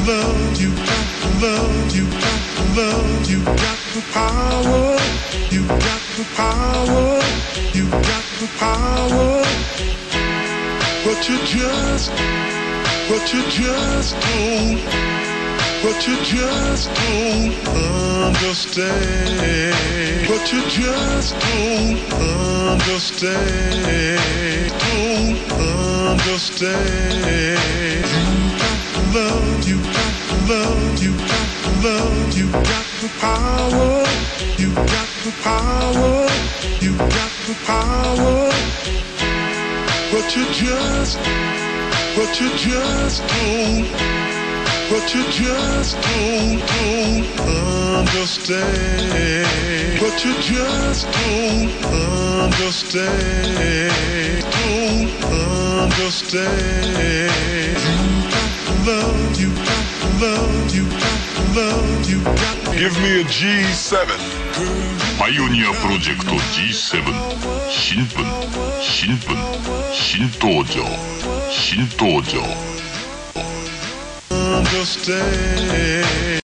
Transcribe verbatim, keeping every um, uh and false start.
love, you got the love, you got the love, you got the power, you got the power, you got the power. But you just, but you just don't, but you just don't understand. But you just don't understand. Don't understand. You got the love, you got the love, you got the love, you got the power, you got the power, you got the power. But you just, but you just don't, but you just don't, don't understand. But you just don't understand. Don't understand. You got the love, you got the love, you got the love, you got the Give me aジーセブン。パイオニアプロジェクト ジーセブン 新聞新聞新登場新登場 understand.